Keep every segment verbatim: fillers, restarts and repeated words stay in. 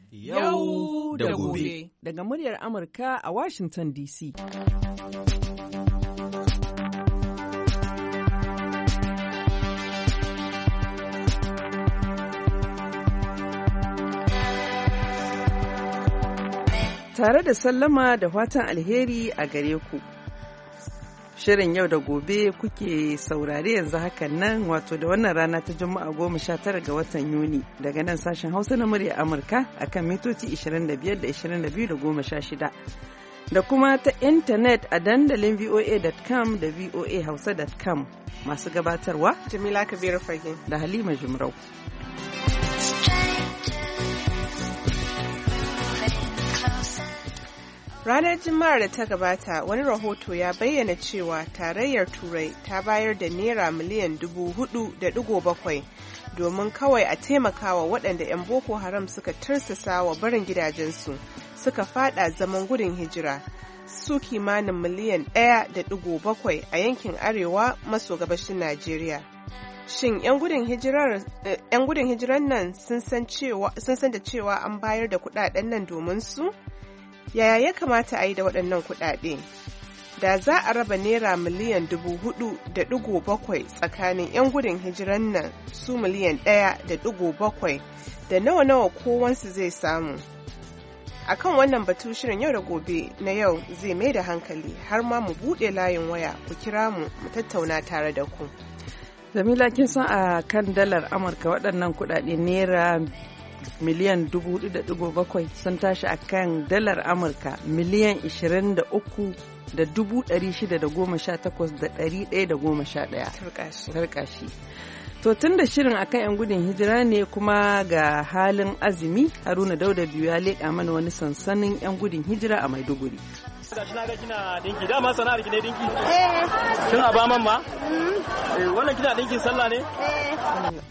Yau da gobe. Daga muryar Amurka a Washington D C. Tare da sallama da fatan alheri a gare ku. Shirin yau da gobe kuke saurare yanzu hakan nan wato da wannan rana ta Juma'a goma sha tara ga watan Yuni daga nan sashen Hausa na murya Amurka akan mitoci ishirin da biyar da ishirin da biyu da goma sha shida. Da kuma ta intanet a dandalin V O A dot com da V O A Hausa dot com masu gabatarwa Jamila Kabiru Fage da Halima Jumrau. Ranar Juma'ar da ta gabata wani rahoto ya bayyana cewa tarayyar Turai ta bayar da naira miliyan dubu hudu da digo bakwai domin kawai a taimakawa waɗanda 'yan Boko Haram suka tursasa wa barin gidajensu suka fada zaman gudun hijira su kimanin miliyan ɗaya da digo bakwai a yankin arewa maso gabashin Najeriya. Shin 'yan gudun hijirar nan sun san da cewa an bayar da kuɗaɗen nan domin su? Yaya ya kamata a yi da waɗannan kuɗaɗe? Da za a raba naira miliyan dubu hudu da ɗigo bakwai tsakanin 'yan gudun hijiran nan su miliyan ɗaya da ɗigo bakwai da nawa-nawa kowansu zai samu. A kan wannan batu shirin yau da gobe na yau zai mai da hankali har ma mu buɗe layin waya ku kira mu mu tattauna tare da ku. Jamila kin san a kan dalar Amurka waɗannan kuɗaɗe naira miliyan dubu hudu da digo bakwai sun tashi a kan dalar Amurka miliyan ishirin da uku da dubu ɗari shida da goma sha takwas da ɗari ɗaya da goma sha ɗaya. Tarkashi. To tun da shirin akan 'yan gudun hijira ne kuma ga halin azumi Haruna Dauda biyu ya leƙa mana wani sansanin 'yan gudun hijira a Maiduguri. Gashi na ga kina dinki dama sana'ar ki ne dinki? Eh. Kin a baman ma? Eh wannan kina dinkin sallah ne? Eh.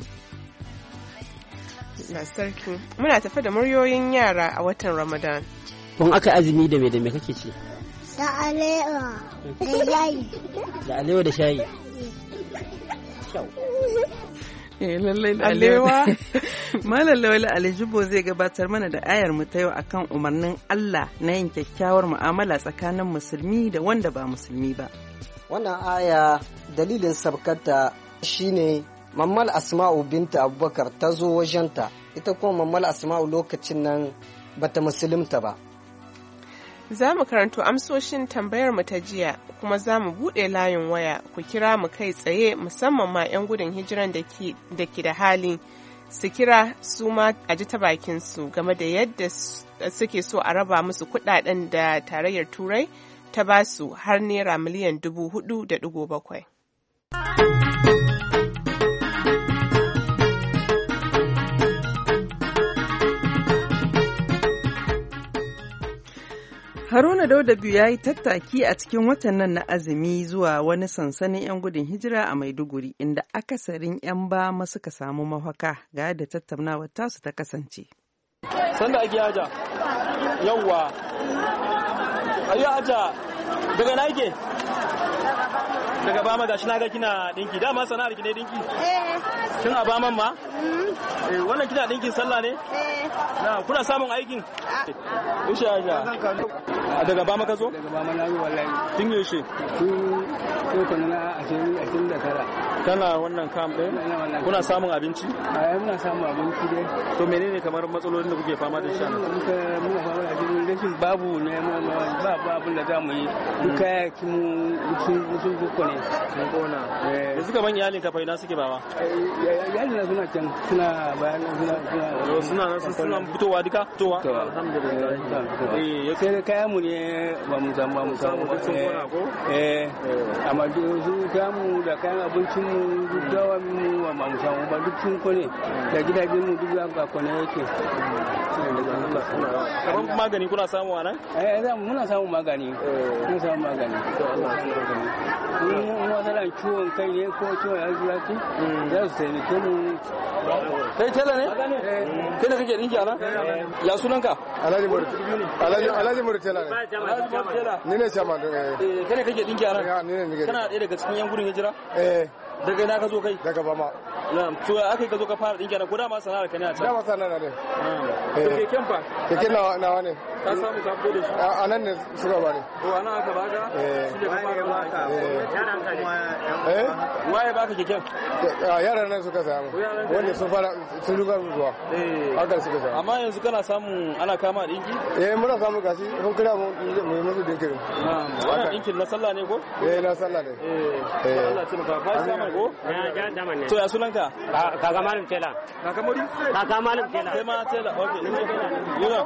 Na sarki muna tafe da muryoyin yara a watan Ramadan. Kun aka azumi da me da me kake ci? Da alewa da shayi. Da alewa da shayi. Kyau. Eh lallai da alewa. Malam Lawal Alijibo zai gabatar mana da ayar mu ta yau akan umarnin Allah na yin kyakkyawar mu'amala tsakanin musulmi da wanda ba musulmi ba. Wannan aya dalilin sabkarta shine Mammal Asma'u binta Abubakar ta zo wajenta, ita kuma Mammal Asma'u lokacin nan bata musulunta ba. Za mu karanto amsoshin tambayar mu ta jiya kuma za mu buɗe layin waya ku kira mu kai tsaye musamman ma 'yan gudun hijiran da ke da hali su kira su ma a ji ta bakin su game da yadda suke so a raba musu kuɗaɗen da tarayyar Turai ta basu har naira miliyan dubu hudu da digo bakwai. Haruna Dauda biyu ya yi tattaki a cikin watan nan na azumi zuwa wani sansanin 'yan gudun hijira a Maiduguri inda akasarin 'yan bama suka samu mafaka ga yadda tattaunawar tasu ta kasance. Sanda ake aja, yawwa, ayi aja, daga na yake? Daga bama gashi na ga kina dinki, dama sana'ar ki ne dinki? Eh. Kin a baman ma? Eh wannan kina dinkin sallah ne? Eh. Na kuna samun aikin? Yaushe aja? Daga bama ka zo? Daga bama na yi wallahi. Tun yaushe? Tun lokacin na ashirin da tara. Kana wannan kam ɗin? Kuna samun abinci? A muna samun abinci dai. To menene kamar matsalolin da kuke fama da shi? Muna fama da shi rashin babu ne ba abin da za mu yi. Duk kayakin mu sun kuka ne. Sun kona. Da suka ban iyalin ka faina suke bawa? Iyalin na suna can suna bayan suna suna suna suna fitowa duka? Fitowa? Alhamdulillah. Eh sai da kayan mu ne ba mu samu ba mu samu duk sun kona ko? Eh amma su kayan mu da kayan abincin mu duk dawa mu ba mu samu ba duk sun kone da gidajen mu duk ga kone yake. Kamar magani kuna samu a nan? Eh muna samun magani. Muna samun magani. Mun matsalan ciwon kai ne ko ciwon yanzu za su taimake mu. Kai tela ne? Kai da kake dinki a nan? Ya sunanka? Alhaji Murtala. Alhaji Murtala ne. Alhaji Murtala. Ni ne chairman. Eh kai ne kake dinki a nan? Ya ni ne nake. Kana ɗaya daga cikin yan gudun hijira? Eh. Daga ina ka zo kai? Daga Bama. na'am to aka ka zo ka fara dinki nan ko da ma sana'ar ka ne a can dama sana'ar ne to keken fa keken nawa nawa ne ka samu ka fito da shi a nan ne suka bani to ana aka baka shi da ka fara baka yaran ka eh waye baka keken yaran nan suka samu wanda sun fara sun ruga ruwa eh haka suka samu amma yanzu kana samun ana kama dinki eh muna samu gashi mun kira mu mu musu dinkin na'am wannan dinkin na sallah ne ko eh na sallah ne eh Allah ya maka fa sama ko ya ja zaman ne to ya sunanka kaga malam tela kaka muri kaga malam tela kai ma tela okay yana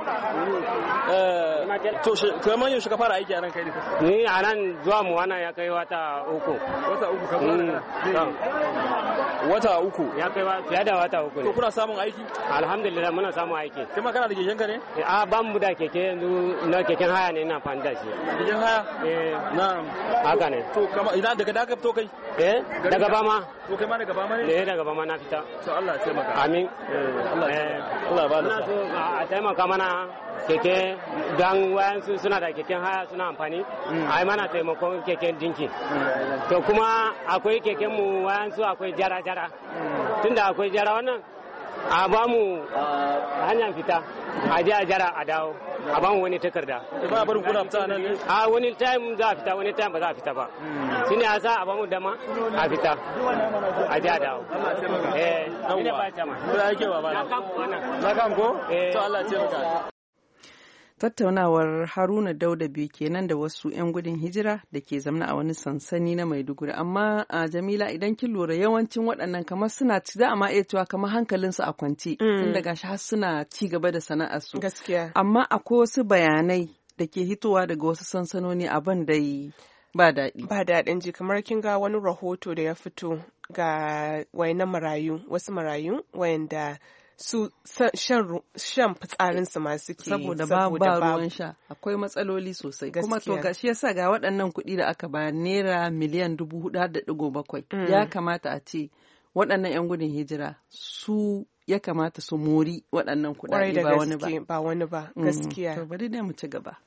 eh to kai ma yau shi ka fara aiki a nan kai ne ni a nan zuwa mu wannan ya kai wata uku wata uku ka fara wata uku ya kai fiye da wata uku to kuna samun aiki alhamdulillah muna samun aiki kai ma kana da keken ka ne a ban mu da keke yanzu na keken haya ne ina fani da shi keken haya eh na'am haka ne to kama idan daga daga fito kai eh daga bama to kai ma daga bama ne eh daga bama na fita to Allah ya taimaka amin Allah Allah ya ba da so a taimaka mana keke dan wayansu suna da keken haya suna amfani ai mana taimakon keken dinki to kuma akwai keken mu wayansu akwai jara jara tunda akwai jara wannan a ba mu hanyar fita a je a jara a dawo a ba mu wani takarda ba barin kuna fita nan ne a wani time za a fita wani time ba za a fita ba shine a sa a ba mu dama a fita a je a dawo eh ina ba ta ma to yake ba ba na kan ko to Allah ya taimaka Tattaunawar Haruna Dauda biyu kenan da wasu 'yan gudun hijira da ke zamna a wani sansani na Maiduguri. Amma a Jamila idan kin lura yawancin waɗannan kamar suna ci za a ma iya cewa kamar hankalinsu a kwance. Tun daga shi har suna ci gaba da sana'arsu. Gaskiya. Amma akwai wasu bayanai da ke hitowa daga wasu sansanoni abin da ba daɗi. Ba daɗin ji kamar kin ga wani rahoto da ya fito ga wayannan marayu wasu marayu wayanda su shan shan fitsarinsu ma suke saboda ba ba ruwan sha akwai matsaloli sosai kuma to gashi yasa ga waɗannan kuɗi da aka ba naira miliyan dubu hudu da ɗigo bakwai ya kamata a ce waɗannan 'yan gudun hijira su ya kamata su mori waɗannan kuɗaɗe ba wani ba ba wani ba gaskiya to bari dai mu ci gaba.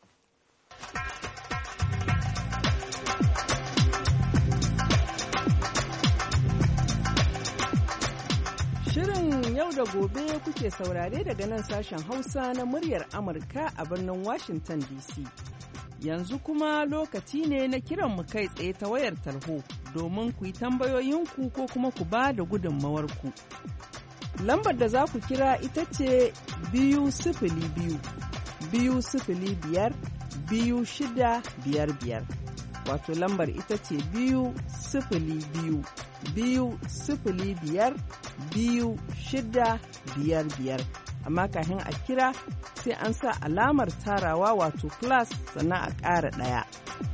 Shirin yau da gobe kuke saurare daga nan sashen Hausa na muryar Amurka a birnin Washington D C. Yanzu kuma lokaci ne na kiran mu kai tsaye ta wayar tarho domin ku yi tambayoyinku ko kuma ku ba da gudunmawarku. Lambar da za ku kira ita ce biyu sifili biyu, biyu sifili biyar, biyu shida biyar biyar. Wato lambar ita ce biyu sifili biyu, biyu sifili biyar, biyu shida biyar biyar. Amma kafin a kira sai an sa alamar tarawa wato plus sannan a ƙara ɗaya.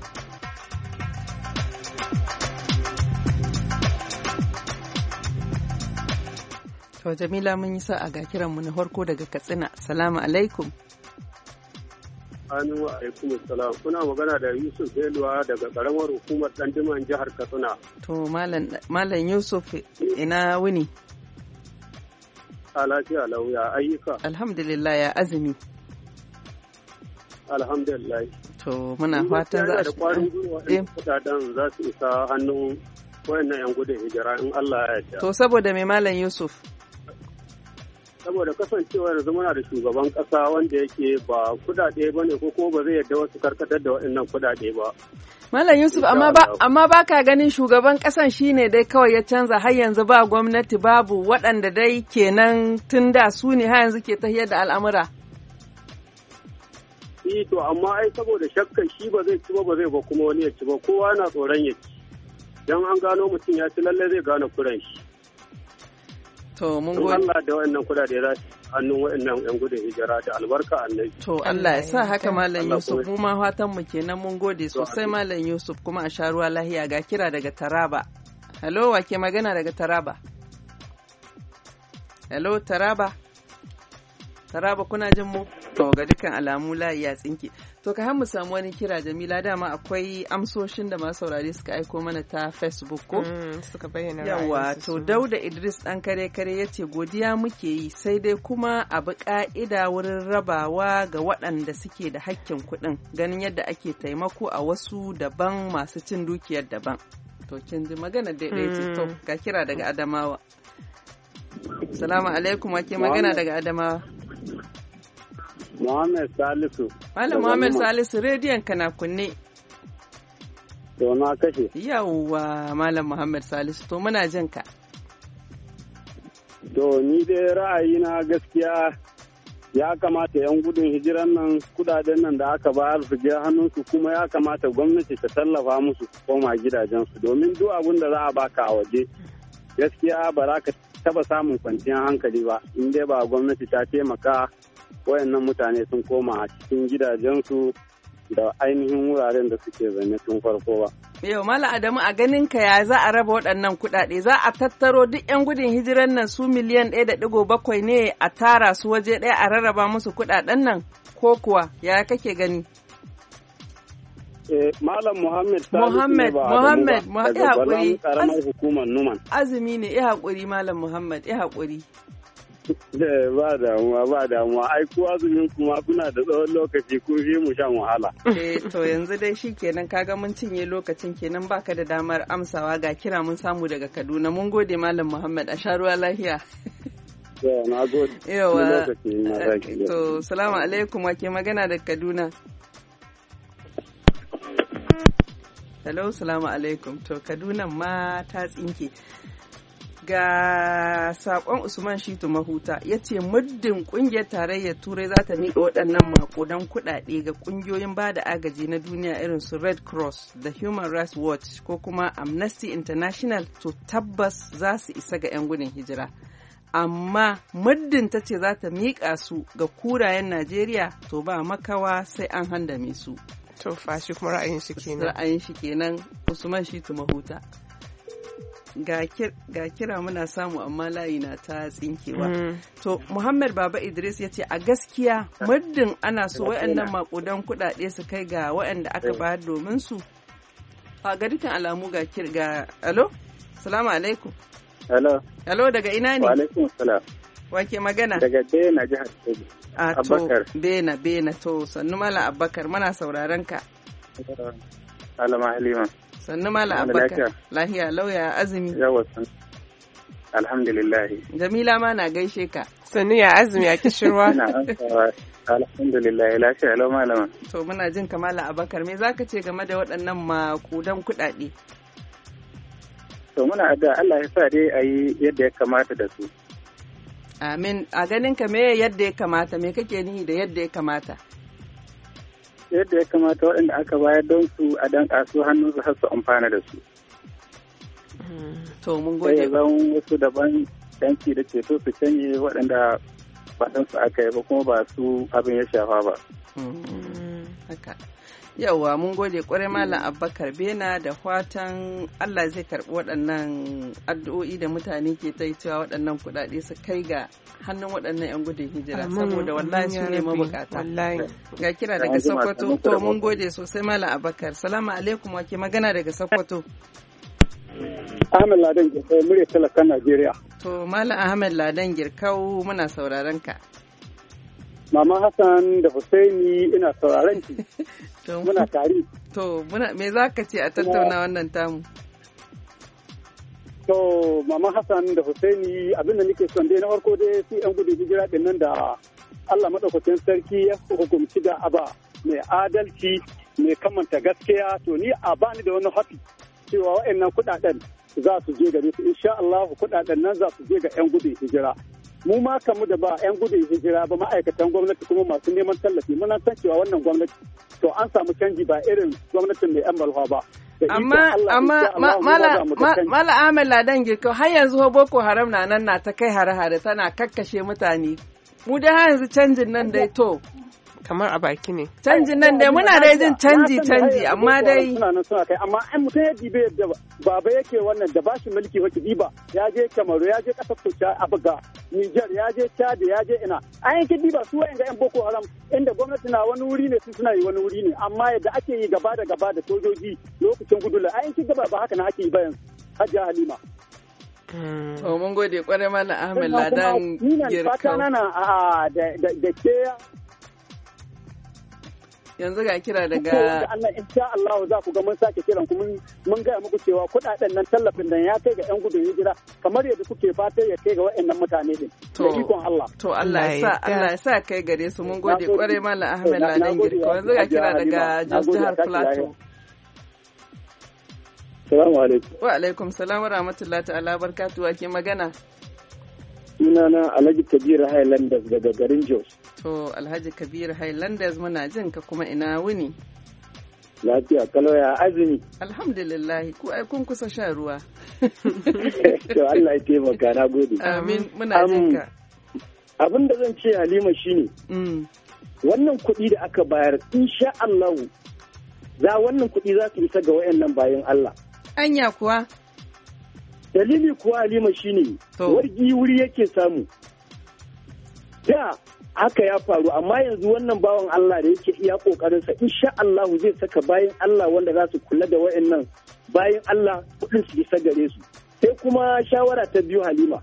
To Jamila mun yi sa'a ga kiranmu na farko daga Katsina. Salamu alaikum. Anu alaikum salam. Kuna magana da Yusuf Beluwa daga karamar hukumar Dandiman jihar Katsina. To Malam Yusuf ina wuni? A lafiya lauya ayyuka. Alhamdulillah ya azumi. Alhamdulillah. To muna fatan za a da kwarin gwiwa ɗin kudaden za su isa hannun wayannan 'yan gudun hijira in Allah ya yarda. To saboda mai Malam Yusuf? Saboda kasancewa yanzu muna da shugaban kasa wanda yake ba kudade ba ne ko kuma ba zai yarda wasu karkatar da waɗannan kudade ba. Malam Yusuf amma ba amma ba ka ganin shugaban kasan shine dai kawai ya canza har yanzu ba gwamnati babu waɗanda dai kenan tun da su ne har yanzu ke tahiyar da al'amura. Yi to amma ai saboda shakkar shi ba zai ci ba ba zai ba kuma wani ya ci ba kowa na tsoron ya ci. Dan an gano mutum ya ci lalle zai gane kuran shi. To mun gode. Allah da wayannan kudade za su hannun wayannan yan gudun hijira da albarka annabi. To Allah ya sa haka Malam Yusuf mu ma fatan mu kenan mun gode sosai Malam Yusuf kuma a sha ruwa lahiya ga kira daga Taraba. Hello wa ke magana daga Taraba? Hello Taraba? Taraba kuna jin mu? To ga dukkan alamu layi ya tsinke. To ka mu samu wani kira Jamila dama akwai amsoshin da masu saurare suka aiko mana ta Facebook ko? Mm, suka bayyana yawa to Dauda Idris dan kare kare yace godiya muke yi sai dai kuma abu ka'ida wurin rabawa ga waɗanda suke da hakkin kuɗin ganin yadda ake taimako a wasu daban masu cin dukiyar daban. To kin ji magana daidai ce to ga kira daga Adamawa. Salamu alaikum, wake magana daga Adamawa. Muhammad Salisu. Malam Muhammad Salisu, rediyon ka na kunne. To na kashe. Yawwa Malam Muhammad Salisu, to muna jin ka. To ni dai ra'ayina gaskiya ya kamata 'yan gudun hijiran nan kudaden nan da aka bayar su je hannunsu, kuma ya kamata gwamnati ta tallafa musu su koma gidajensu, domin duk abin da za a baka a waje gaskiya ba za ka taba samun kwanciyar hankali ba in dai ba gwamnati ta taimaka wayannan mutane sun koma a cikin gidajensu da ainihin wuraren da suke zanne tun farko ba. Yau Malam Adamu, a ganin ka ya za a raba waɗannan kuɗaɗe? Za a tattaro duk 'yan gudun hijiran nan su miliyan ɗaya da ɗigo bakwai ne a tara su waje ɗaya a rarraba musu kuɗaɗen nan ko kuwa ya kake gani? Eh, Malam Muhammad Muhammad Muhammad Muhammad ya haƙuri. Karamar hukumar Numan. Azumi ne ya haƙuri Malam Muhammad ya haƙuri. Ba damuwa ba damuwa ai ku azumin kuma kuna da tsawon lokaci kun fi mu shan wahala. Eh to yanzu dai shi kenan kaga mun cinye lokacin kenan baka da damar amsawa ga kira mun samu daga Kaduna. Mun gode Malam Muhammad, a sha ruwa lafiya. Na gode. Yawa. To salamu alaikum, wake magana da Kaduna. Hello, salamu alaikum. To Kaduna ma ta tsinke. Ga sakon Usman Shitu Mahuta ya ce muddin kungiyar tarayyar Turai za ta miƙa waɗannan makudan kuɗaɗe ga ƙungiyoyin ba da agaji na duniya irin su Red Cross da Human Rights Watch ko kuma Amnesty International, to tabbas za su isa ga 'yan gudun hijira. Amma muddin ta ce za ta miƙa su ga kurayen Najeriya, to ba makawa sai an handame su. To fashi kuma ra'ayin shi kenan. Ra'ayin shi kenan Usman Shitu Mahuta. Ga kira muna samu amma layi na ta tsinkewa. Mm. To Muhammad Baba Idris ya ce a gaskiya muddin ana so waɗannan makudan kuɗaɗe su kai ga waɗanda aka bayar domin su. A ga dukkan alamu ga kir ga alo? Salamu alaikum. Alo. Alo, daga ina ne? Wa alaikum salam. Wa ke magana? Daga Bena jihar Kebbi. A to Bena Bena to sannu Malam Abubakar muna sauraron ka. Alama Halima. Sannu Malam Abubakar. Lahiya lauya azumi. Yawa sannu. Alhamdulillah. Jamila ma na gaishe ka. Sannu ya azumi a kishirwa. Ina ansawa. Alhamdulillah, lafiya lau malama. To muna jin ka Malam Abubakar, me zaka ce game da waɗannan makudan kuɗaɗe? To muna da Allah ya sa dai a yi yadda ya kamata da su. Amin. A ganin ka me yadda ya kamata, me kake nihi da yadda ya kamata? Yadda ya kamata waɗanda aka bayar don su a dan kasu hannun su har su amfana da su. To mun gode. Sai zan wasu daban danki da ceto su canje waɗanda ba dan su aka yi ba kuma ba su abin ya shafa ba. Haka. Yawwa mun gode kwarai Malam Abubakar Bena, da fatan Allah zai karɓi waɗannan addu'o'i da mutane ke ta cewa waɗannan kuɗaɗe su kai ga hannun waɗannan 'yan gudun hijira, saboda wallahi su ne mabukata. Ga kira daga Sokoto, to mun gode sosai Malam Abubakar. Salamu alaikum, wake magana daga Sokoto. Ahmed Ladan Girkau, murya talakan Najeriya. To Malam Ahmed Ladan Girkau muna sauraron ka. Mama Hassan da Husaini ina sauraron ki. Muna tare. To muna me za ka ce a tattauna wannan tamu? To Mama Hassan da Husaini abinda nake son dai na farko dai su yan gudun hijira din nan da Allah madaukakin sarki ya hukumci da aba mai adalci mai kamanta gaskiya, to ni a bani da wani hafi cewa waɗannan kuɗaɗen za su je gare su, insha Allah kuɗaɗen nan za su je ga yan gudun hijira. Mu ma kamu da ba 'yan gudun hijira ba ma'aikatan gwamnati kuma masu neman tallafi muna san cewa wannan gwamnati to an samu canji ba irin gwamnatin mai 'yan balwa ba. Amma amma Mala Ahmed Ladan Girkau har yanzu Boko Haram na nan na ta kai hare-hare tana kakkashe mutane. Mu dai har yanzu canjin nan dai to. Kamar a baki ne. Canjin nan dai muna dai jin canji canji amma dai. Suna nan suna kai amma an mutum ya dibe yadda baba yake wannan da bashi mulki wata diba ya je Kamaru ya je kasar Tucha Abuga Niger ya je Chad ya je ina an yanke diba su wayan ga yan Boko Haram inda gwamnati na wani wuri ne su suna yi wani wuri ne amma yadda ake yi gaba da gaba da sojoji lokacin gudula an yanke gaba ba haka na ake yi bayan Hajiya Halima. To mun gode kwarai Malam Ahmed Ladan Girkau. Fata na da da ke yanzu ga kira daga Allah insha Allah za ku ga mun sake kiran ku mun gaya muku cewa kuɗaɗen nan tallafin nan ya kai ga yan gudun hijira kamar yadda kuke fata ya kai ga waɗannan mutane din da ikon Allah to Allah ya sa Allah ya sa kai gare su mun gode kwarai Malam Ahmed Ladan Girko yanzu ga kira daga Jos Jihar Plateau. Assalamu alaikum. Wa alaikum salam wa rahmatullahi ta'ala barkatuwa ke magana. Sunana Alhaji Kabir Highlanders daga garin Jos. To Alhaji Kabir Highlanders muna jin ka kuma ina wuni. Lafiya kalau ya azumi. Alhamdulillah ku ai kun kusa sha ruwa. To Allah ya taimaka na gode. Amin muna jin ka. Abin da zan ce Halima shine. Wannan kuɗi da aka bayar insha Allah za wannan kuɗi za su isa ga wayannan bayan Allah. Anya kuwa? Dalili kuwa Halima shine wargi wuri yake samu. Da haka ya faru amma yanzu wannan bawan Allah da yake iya kokarinsa insha Allah zai saka bayan Allah wanda za su kula da wayannan bayan Allah kudin su isa gare su. Sai kuma shawara ta biyu Halima.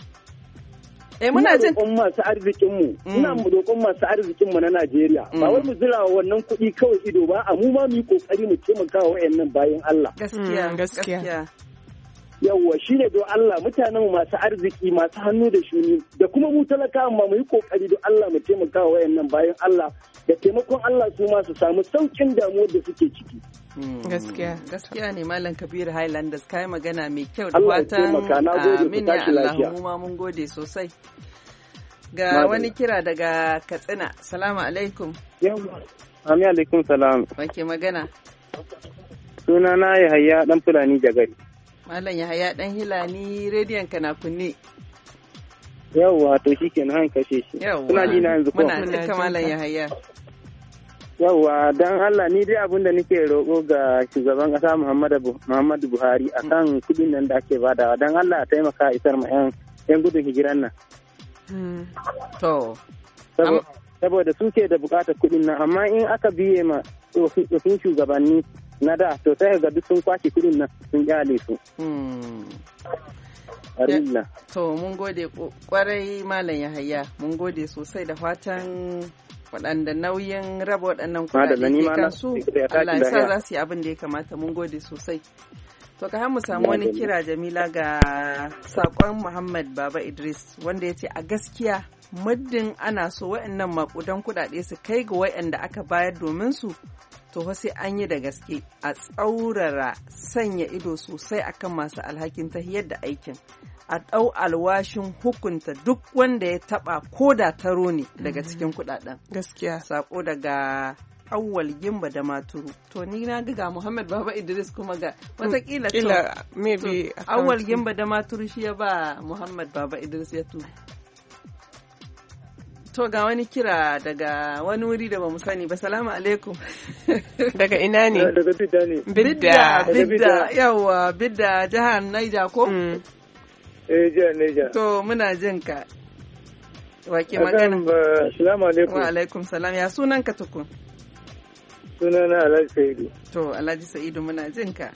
Eh muna jin roƙon masu arzikin mu ina mu roƙon masu arzikin mu na Najeriya ba wai mu zira wa wannan kuɗi kawai ido ba amma ma mu yi kokari mu taimaka wa wayannan bayan Allah. Gaskiya gaskiya. Yawwa shi ne don Allah mutanen masu arziki masu hannu da shuni da kuma mu talakawa ma mu yi kokari don Allah mu taimaka wa wayannan bayan Allah da taimakon Allah su ma su samu saukin damuwar da suke ciki. Gaskiya gaskiya ne Malam Kabir Highlanders kai magana mai kyau da fatan amin ya Allah mu ma mun gode sosai. Ga wani kira daga Katsina. Salamu alaikum. Yawwa. Amin alaikum salam. Wake magana? Sunana Yahaya dan Fulani Jagari. Malam Yahaya dan Hilani rediyon ka na kunne. Yawwa to shikenan han kashe shi. Kuna ji na yanzu ko? Muna cika Malam Yahaya. Yawwa dan Allah ni dai abin da nake roƙo ga shugaban ƙasa Muhammadu Muhammadu Buhari akan kudin nan da ake badawa dan Allah ya taimaka isar ma yan yan gudun hijiran nan. To saboda suke da bukatar kudin nan amma in aka biye ma tsofin shugabanni na da to sai ga duk sun kwashe kudin nan sun kyale su. To mun gode kwarai Malam Yahaya mun gode sosai da fatan waɗanda nauyin raba waɗannan kuɗaɗe ke kansu Allah ya sa za su yi abin da ya kamata mun gode sosai. To ka mu samu wani kira Jamila ga saƙon Muhammad Baba Idris wanda ya ce a gaskiya muddin ana so waɗannan maƙudan kuɗaɗe su kai ga waɗanda aka bayar domin su to fa sai an yi da gaske a tsaurara sanya ido sosai akan masu alhakin tahiyar da aikin a ɗau alwashin hukunta duk wanda ya taɓa ko da taro ne daga cikin kuɗaɗen. Gaskiya. Sako daga Awwal Gimba da Maturu. To ni na ga Muhammad Baba Idris kuma ga watakila to. Maybe. Awwal Gimba da Maturu shi ya ba Muhammad Baba Idris ya tu. To ga wani kira daga wani wuri da ba mu sani ba. Salamu alaikum. Daga ina ne? Daga Bidda ne. Bidda. Bidda. Yawa Bidda jihar Niger ko? Eh jihar Niger. To muna jin ka. Wake magana. Assalamu alaikum. Wa alaikum salam. Ya sunan ka tukun? Sunana Alhaji Sa'idu. To Alhaji Sa'idu muna jin ka.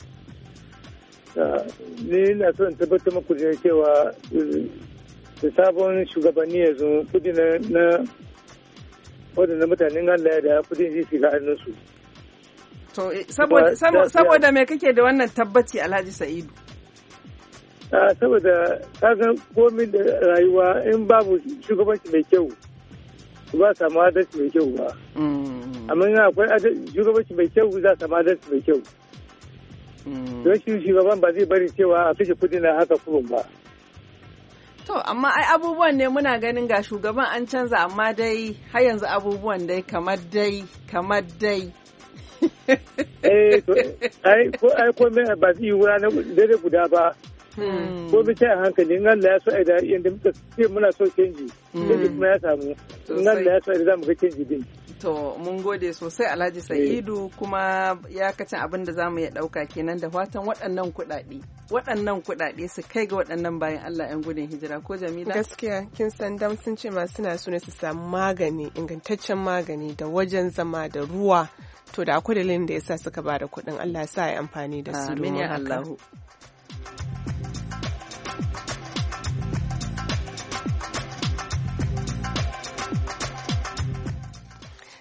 Ni na son tabbatar muku da cewa da sabon shugabanni yanzu kudi na waɗanda mutanen Allah da kudin zai shiga hannunsu. To saboda me kake da wannan tabbaci Alhaji Sa'idu? Saboda kasan komin da rayuwa in babu shugabanci mai kyau ba samu adalci mai kyau ba. Amma in akwai shugabanci mai kyau za samu adalci mai kyau. Don shi shugaban ba zai bari cewa a kashe kudi na haka kurun ba. To, amma ai abubuwan ne muna ganin ga shugaban an canza amma dai har yanzu abubuwan dai kamar dai, kamar dai. Eh, to, ai ko ai ko mai ba zai yi wura na dare guda ba. Ko bi ta hankali in Allah ya so ai da yanda muka ce muna so canji. Canji kuma ya samu. In Allah ya so ai za mu ga canji din. To, mun gode sosai Alhaji Sa'idu kuma ya kacin abin da za mu iya ɗauka kenan da fatan waɗannan kuɗaɗe. Waɗannan kuɗaɗe su kai ga waɗannan bayan Allah 'yan gudun hijira ko Jamila? Gaskiya, kin san dam sun ce ma suna so ne su samu magani, ingantaccen magani da wajen zama da ruwa. To da akwai dalilin da yasa suka ba da kuɗin Allah sa ya amfani da su domin haka.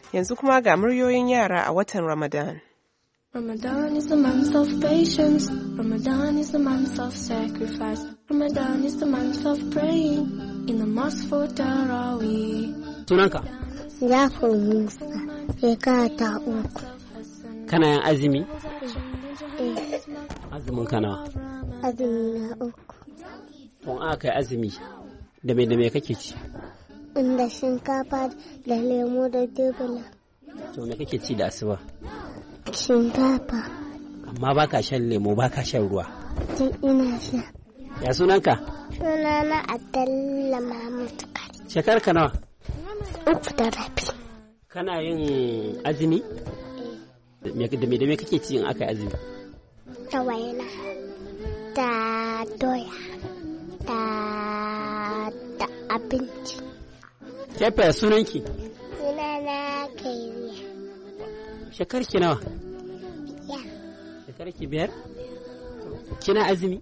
Yanzu kuma ga muryoyin yara a watan Ramadan. Ramadan is the month of patience. Ramadan is the month of sacrifice. Ramadan is the month of praying in the mosque for Tarawih. Sunanka? Jafar Musa, shekara ta uku. Kana yin azumi? Eh, Azumin kana? azumi na uku. Tun aka yi azumi, da me da me kake ci? Inda shinkafa da lemo da dubula. To me kake ci da asuba? Shinkafa. Amma baka shan lemo, baka shan ruwa. Tun ina sha. Ya sunanka? Sunana Abdalla Mahmud Kari. Shekar ka nawa? Uku da rabi. Kana yin azumi? Da me da me kake ci in aka yi azumi? Da waina. Da doya. Da da abinci. Kefa sunanki? Sunana Kairiya. Shekar ki nawa? Ya. Shekar ki biyar? Kina azumi?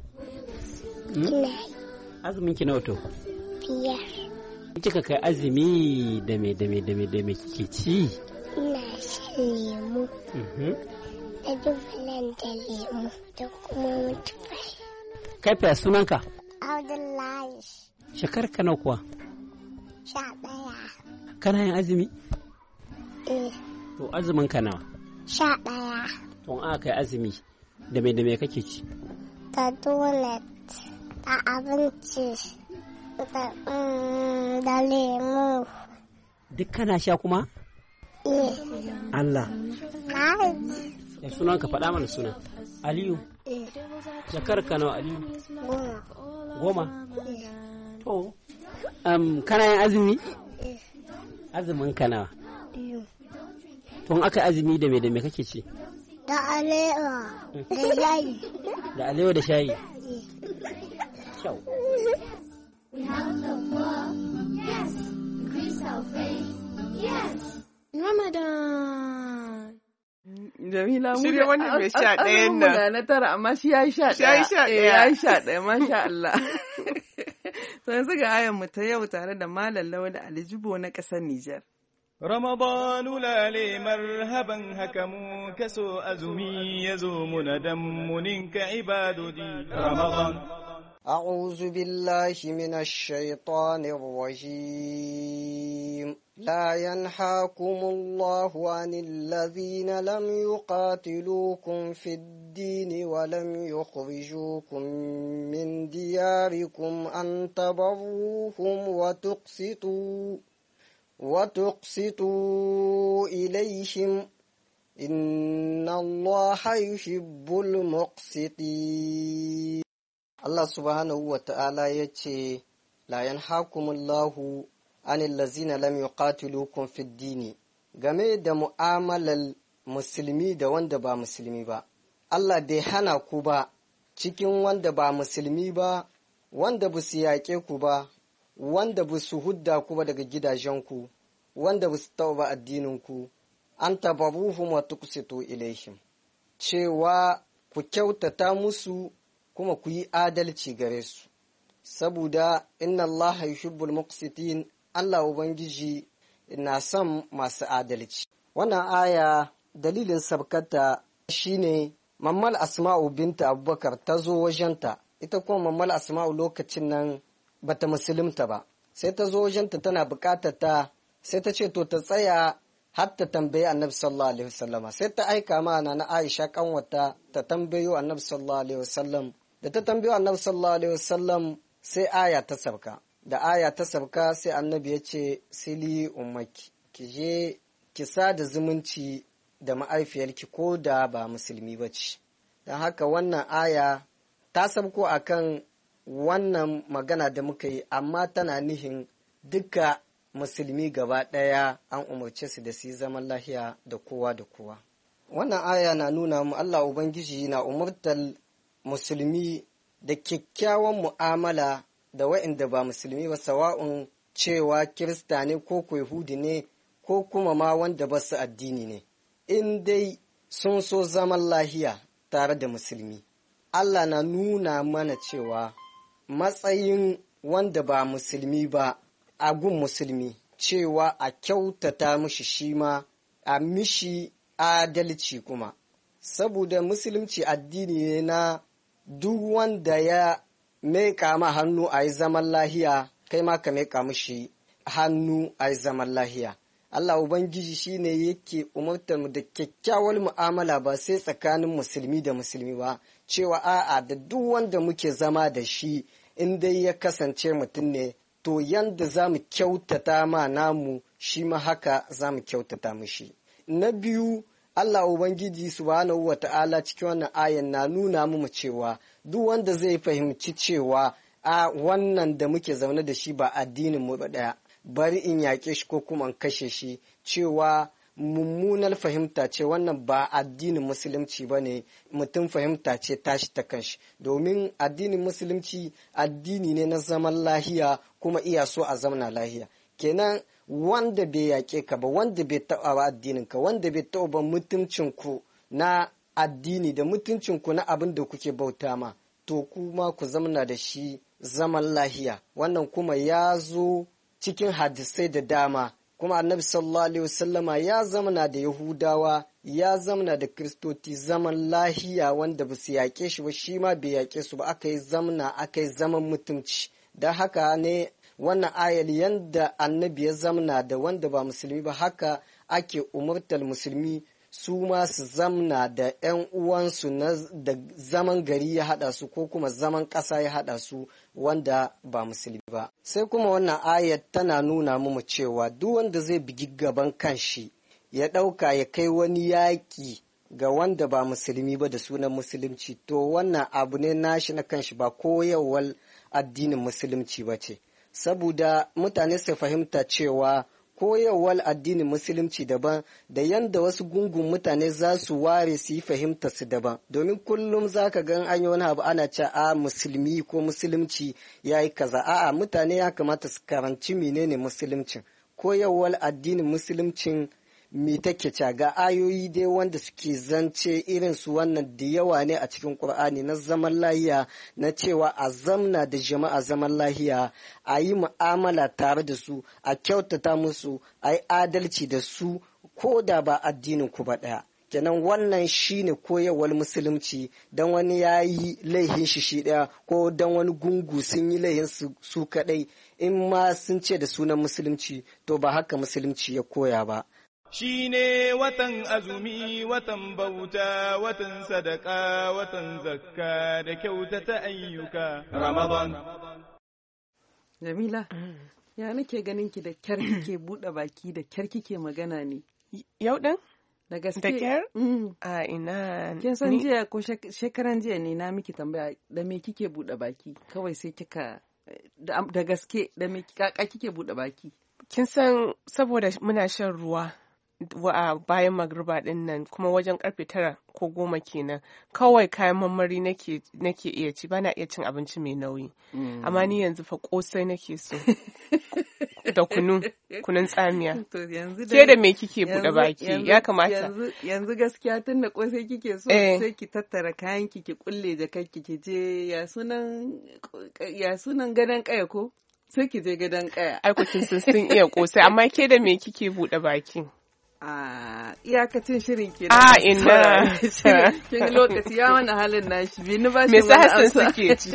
Ina Azumin ki nawa to? biyar. Kika kai azumi da me da me da me da me kike ci? Ina shan lemu. Mhm. Da dubulan da lemu da kuma mutufai. Kefa sunanka? Abdullahi. Shekar ka nawa kuwa? Sha ɗaya. Kana yin azumi? Eh. To azumin ka nawa? Sha ɗaya. To aka kai azumi da me da me kake ci? Da donut. Da abinci. Da, mm, da lemu. Duk kana sha kuma? Eh. Allah. Kai. Ya sunan ka faɗa mana sunan. Aliyu. Eh. Shekar ka nawa Aliyu? Goma. Goma? Eh. To. Um, kana yin azumi? Eh. Azumin ka nawa? Biyu. Tun aka azumi da me da me kake ci? Da alewa. Da yayi. Da alewa da shayi. Kyau. We have the world, yes. Increase our faith, yes. Ramadan. Jamila mu Shirya wannan mai sha ɗayan nan. Azumin na tara amma shi ya yi sha ɗaya. Ya yi sha ɗaya. Ya yi sha ɗaya, masha Allah. To yanzu ga ayan mu ta yau tare da Malam Lawal Alijibo na ƙasar Nijar. رمضان لالي مرحبا هكمو كسو أزمي يزوم ندم منك عباد دي رمضان أعوذ بالله من الشيطان الرجيم لا ينهاكم الله عن الذين لم يقاتلوكم في الدين ولم يخرجوكم من دياركم أن تبروهم وتقسطوا وتقسطوا إليهم إن الله يحب المقسطين. Allah subhanahu wa ta'ala ya ce, La yanhakumullahu anil lazina lam yuqatilukum fid dini, game da mu'amalar musulmi da wanda ba musulmi ba. Allah bai hana ku ba cikin wanda ba musulmi ba, wanda ba su yaƙe ku ba, wanda ba su hudda ku ba daga gidajenku, wanda ba su taɓa addininku, an tabaruhum wa tuqsitu ilaihim, cewa ku kyautata musu kuma ku yi adalci gare su, saboda inna Allah yuhibbul muqsitin, Allah Ubangiji na son masu adalci. Wannan aya dalilin sabkata shine Mammal Asma'u binta Abubakar ta zo wajenta, ita kuma Mammal Asma'u lokacin nan bata musulunta ba, sai ta zo wajenta tana bukatar ta, sai ta ce to ta tsaya har ta tambayi Annabi sallallahu alaihi wasallam, sai ta aika ma na Aisha kanwata ta tambayo Annabi sallallahu alaihi wasallam. Da ta tambayo Annabi sallallahu alaihi wasallam sai aya ta sabka, da aya ta sabka sai Annabi ya ce sili ummaki, ki je ki sada zumunci da ma'aifiyarki ko da ba musulmi ba ce. Don haka wannan aya ta sabko akan wannan magana da muka yi, amma tana nihin duka musulmi gaba ɗaya an umarce su da su yi zaman lahiya da kowa da kowa. Wannan aya na nuna mu Allah Ubangiji na umartar musulmi da kyakkyawan mu'amala da wa'inda ba musulmi ba, sawa'un cewa kirista ne ko yahudi ne ko kuma ma wanda ba su addini ne, in dai sun so zaman lahiya tare da musulmi. Allah na nuna mana cewa matsayin wanda ba musulmi ba a gun musulmi, cewa a kyautata mushi shi ma a mishi adalci kuma saboda musulunci addini ne na duk wanda ya meka ma hannu a yi zaman lahiya kai ma ka meka mishi hannu a yi zaman lahiya. Allah Ubangiji shi ne yake umartar mu da kyakkyawar mu'amala ba sai tsakanin musulmi da musulmi ba, cewa a'a da duk wanda muke zama da shi in dai ya kasance mutum ne, to yanda za mu kyautata ma namu shi ma haka za mu kyautata mishi. Na biyu, Allah Ubangiji subhanahu wa ta'ala cikin wannan ayan na nuna mu cewa duk wanda zai fahimci cewa a wannan da muke zaune da shi ba addinin mu ba ɗaya, bari in yaƙe shi ko kuma in kashe shi, cewa mummunar fahimta ce wannan ba addinin musulunci ba ne, mutum fahimta ce tashi ta kanshi, domin addinin musulunci addini ne na zaman lahiya kuma iya so a zamana lahiya. Kenan wanda bai yaƙe ka ba, wanda bai taɓa ba addininka, wanda bai taɓa ba mutuncinku na addini da mutuncinku na abin da kuke bauta ma, to kuma ku zamana da shi zaman lahiya. Wannan kuma ya zo cikin hadisai da dama, kuma annabi sallallahu alaihi wasallama ya zamana da Yahudawa, ya zamana da Kiristoci zaman lahiya wanda ba su yaƙe shi ba, shi ma bai yaƙe su ba, aka yi zamana aka yi zaman mutunci. Don haka ne wannan ayar yanda annabi ya zamna da wanda ba musulmi ba, haka ake umartar musulmi su ma su zamna da 'yan uwansu na da zaman gari ya haɗa su ko kuma zaman ƙasa ya haɗa su wanda ba musulmi ba. Sai kuma wannan ayar tana nuna mu cewa duk wanda zai bigi gaban kanshi ya ɗauka ya kai wani yaƙi ga wanda ba musulmi ba da sunan musulunci, to wannan abu ne nashi na kanshi, ba koyarwar addinin musulunci ba ce. Saboda mutane su fahimta cewa koyarwar addinin musulunci daban da yanda wasu gungun mutane za su ware su yi fahimta su daban, domin kullum za ka gan an yi wani abu ana ce a musulmi ko musulunci ya yi kaza. A'a, mutane ya kamata su karanci menene musuluncin, koyarwar addinin musuluncin me take ca. Ga ayoyi dai wanda suke zance irin su wannan da yawa ne a cikin Qur'ani na zaman lahiya, na cewa a zamna da jama'a zaman lahiya, a yi mu'amala tare da su, a kyautata musu, a yi adalci da su ko da ba addinin ku ba ɗaya. Kenan wannan shine koyarwar musulunci. Dan wani ya yi laihin shi shi ɗaya ko dan wani gungu sun yi laihin su, su kaɗai, in ma sun ce da sunan musulunci, to ba haka musulunci ya koya ba. Shi ne watan azumi, watan bauta, watan sadaka, watan zakka da kyautata ayyuka. Ramadan. Jamila, ya nake ganin ki da kyar kike buɗe baki da kyar kike magana ne. Yau ɗin? Da gaske? Da kyar? A ina. Kin san jiya ko shekaran jiya ne na miki tambaya da me kike buɗe baki? Kawai sai kika da gaske da me kaka kike buɗe baki? Kin san saboda muna shan ruwa a bayan magriba din nan, kuma wajen karfe tara ko goma kenan, kawai kayan marmari nake nake iya ci, bana iya cin abinci mai nauyi. Mm. Amma ni yanzu fa kosai nake so da kunu kunun tsamiya. Ke da me kike buɗe baki? Ya kamata yanzu gaskiya tun da kosai kike so, eh, sai ki tattara kayan ki ki kulle jakarki ki je ya sunan ya sunan gadan kaya ko sai ki je gadan kaya. Ai kin sun sun iya kosai, amma ke da me kike buɗe baki? a iyakacin shirin ke a ina kin lokaci ya wani halin nashi bi ni ba shi me sa suke ci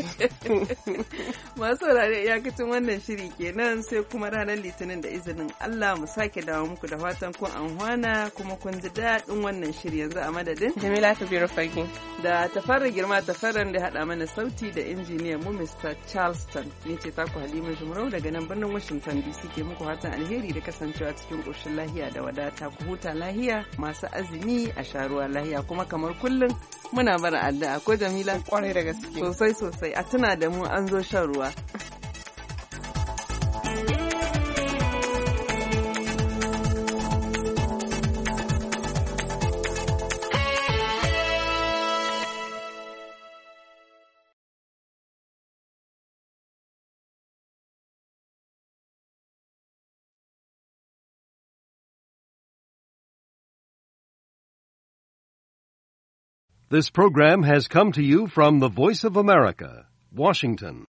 masu saurare iyakacin wannan shiri kenan, sai kuma ranar litinin da izinin Allah mu sake dawo muku da fatan kun anhwana kuma kun ji daɗin wannan shiri. Yanzu a madadin Jamila Kabiru Fage da Tafarra Girma Tafarran da haɗa mana sauti da injiniyan mu Mister Charleston, ni ce taku Halima Jumrau daga nan birnin Washington D C ke muku fatan alheri da kasancewa cikin ƙoshin lahiya da wadata. Ku huta lahiya, masu azumi a sharuwa lahiya, kuma kamar kullum muna bara addu'a ko Jamila? Kwarai da gaske sosai sosai, a tuna da mu an zo shan ruwa. This program has come to you from the Voice of America, Washington.